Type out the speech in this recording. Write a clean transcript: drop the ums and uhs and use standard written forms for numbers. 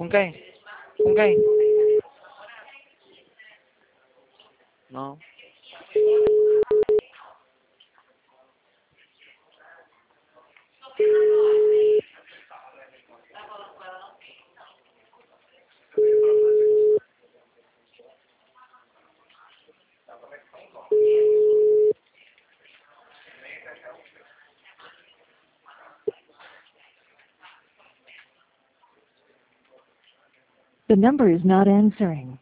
Com quem? Com quem? Não. The number is not answering.